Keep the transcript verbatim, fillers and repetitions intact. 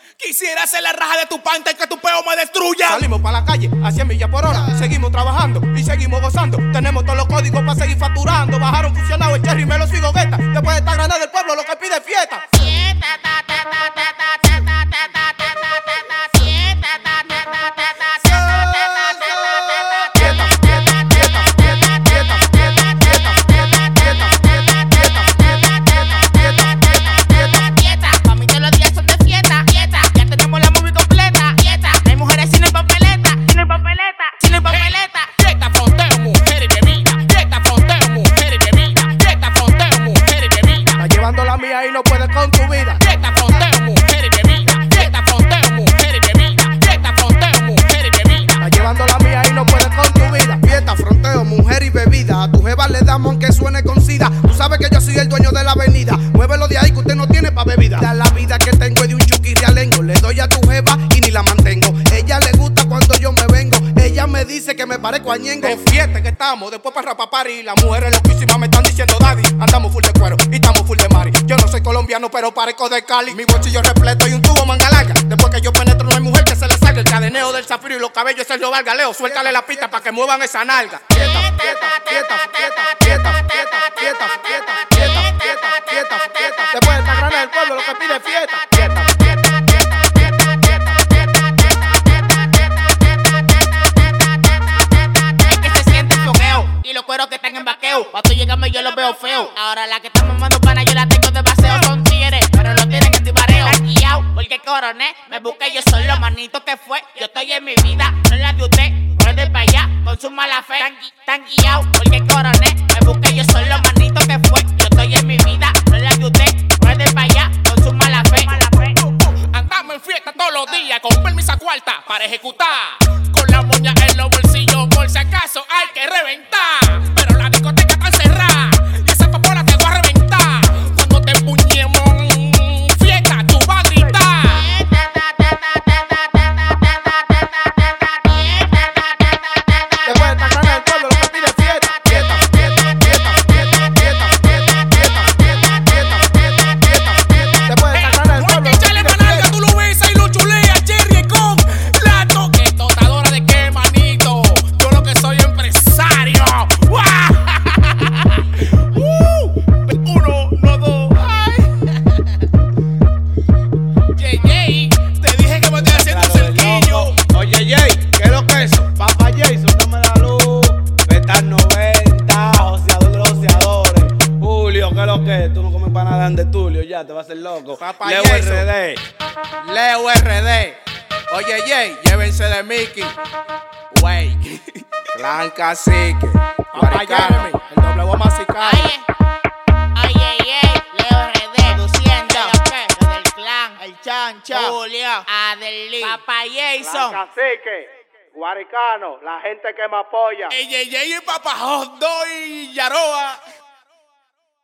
Quisiera hacer la raja de tu panta y que tu peo me destruya. Salimos para la calle a cien millas por hora. Seguimos trabajando y seguimos gozando. Tenemos todos los códigos para seguir facturando. Bajaron fusionado el cherry, me los sigo gueta. Después de esta granada del pueblo lo que pide es fiesta. Fiesta, ta, ta, ta, ta, ta, ta, ta, ta, ta, ta, ta, fiesta, ta, ta, ta, ta, ta, y no puedes con tu vida. Fiesta, fronteo, mujeres de vida. Fiesta, fronteo, mujeres de vida. Fiesta, fronteo, mujeres de vida. Está llevando la mía y no puedes con tu vida. Fiesta, fronteo, mujer y bebida. A tu jeva le damos aunque suene con sida. Tú sabes que yo soy el dueño de la avenida. Muévelo de ahí que usted no tiene pa' bebida. Ya la vida que tengo es de un chuki realengo. Le doy a tu jeva y ni la mantengo. Ella le gusta cuando yo me vengo. Ella me dice que me parezco a Ñengo. En fiesta que estamos, después para rapapar y las mujeres loquísimas me están diciendo daddy. Andamos full de cuero y estamos full de mari. Yo no soy colombiano pero parezco de Cali. Mi bolsillo repleto y un tubo manga larga. Después que yo penetro no hay mujer que se le salga. El cadeneo del zafiro y los cabellos es Sergio Vargas. Leo, suéltale la pista para que muevan esa nalga. Fiesta, fiesta, fiesta, fiesta, fiesta, fiesta, fiesta, fiesta, fiesta, fiesta, fiesta, fiesta. Después de esta grana del pueblo lo que pide es fiesta. Fiesta, fiesta, fiesta, fiesta, fiesta, fiesta, fiesta. Es que se siente el fogueo y los cueros que están en vaqueo. Cuando llegarme yo los veo feo. Ahora la que está mamando pana yo la tengo de paseo. Son tigres, pero lo tienen en tibareo. Están guiados porque coroné. Me busqué yo solo, manito que fue. Yo estoy en mi vida, no la de usted. Puede para allá, con su mala fe. Están guiados porque coroné. Me busqué yo solo, manito que fue. Yo estoy en mi vida, no la de usted. Puede para allá, con su mala fe. Andamos en fiesta todos los días con permisa cuarta para ejecutar. Con la moña en los bolsillos por si acaso hay que reventar. Pero la discoteca está cerrada y esa papola te va a reventar. Cuando te empuñemos en fiesta tú vas a gritar. Después de esta grana del pueblo lo que pide es fiesta. Fiesta, fiesta, fiesta, fiesta, fiesta, fiesta, fiesta, fiesta, fiesta, fiesta, fiesta, fiesta. Después de esta grana del No hay pueblo que lo que echarle pide es manalga, fiesta. tú lo ves y lo chulea, Cherry con la toque totadora de qué, manito. Yo lo que soy empresario. ¡Guau! Uh, Uno, no dos. Ay. J J, te dije que me estoy haciendo un cerquillo. Oye, Jay, ¿qué es lo que es eso? Papá Jason, dame la luz. Beta noventa, joseador de los joseadores. Julio, ¿qué es lo que es? Tú no comes panada de Tulio, ya te vas a hacer loco. Papá Leo Jason. R D. Leo R D. Oye, Jay, llévense de Mickey. Wey. Clan Cacique. Papá Jeremy, el doble voz masicado. Oye, oye, oye, Leo R D, produciendo. Lo del clan, el chancho, Julio, Adelí, Papá Jason. Cacique. Guaricano, la gente que me apoya. J J y Papá Hot Dog y Yaroa.